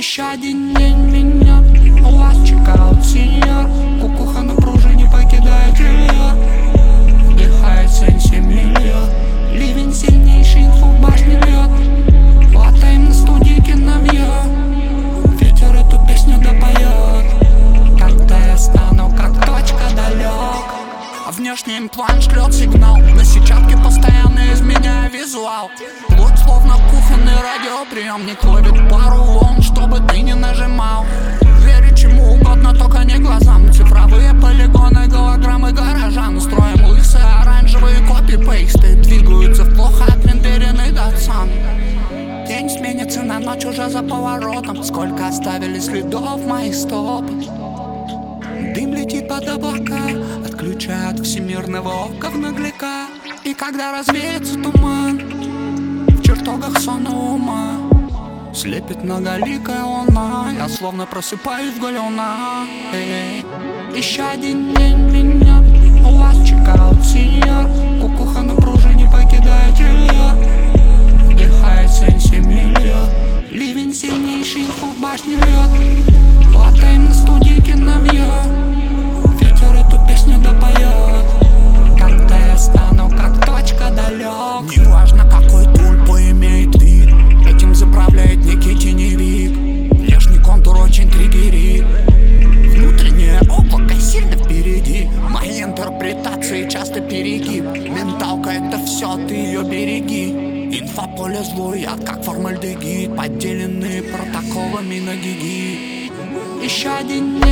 Еще один день меня у вас чекаут, сеньор. Кукуха на пружине покидает жилье. Вдыхает сенси миллион. Ливень сильнейший, инфу в башне льет. Латаем на студии киновье. Ветер эту песню допоет. Когда я стану как точка далек. А внешний план шлет сигнал. На сетчатке постоянно изменяя визуал. Плоть словно кухонный радиоприемник ловит пару волн, чтобы ты не нажимал. Верю чему угодно, только не глазам. Цифровые полигоны, голограммы горожан. Строим лысые оранжевые копи-пейсты. Двигаются в плохо отрендеренный датсан. День сменится на ночь уже за поворотом. Сколько оставили следов моих стоп. Дым летит под облака, отключая от всемирного ока в наглека. И когда развеется туман, в чертогах сонного ума слепит многоликая луна. Я словно просыпаюсь в галюна. Еще один день меня у вас чекаут, сеньор. Кукуха на пружине покидает жилье. Вдыхает сенси миллион. Ливень сильнейший, инфу в башне льет. Латаем на студии киновье. Ветер эту песню допоет. Когда я стану как точка далек. Неважно какой тульп имеет вид, этим заправляет некий теневик. Внешний контур очень триггерит. Внутреннее облако сильно впереди. Мои интерпретации часто перегиб. Менталка это все, ты ее береги. Инфополе злой яд, как формальдегид. Подделенные протоколами на гиги. Еще один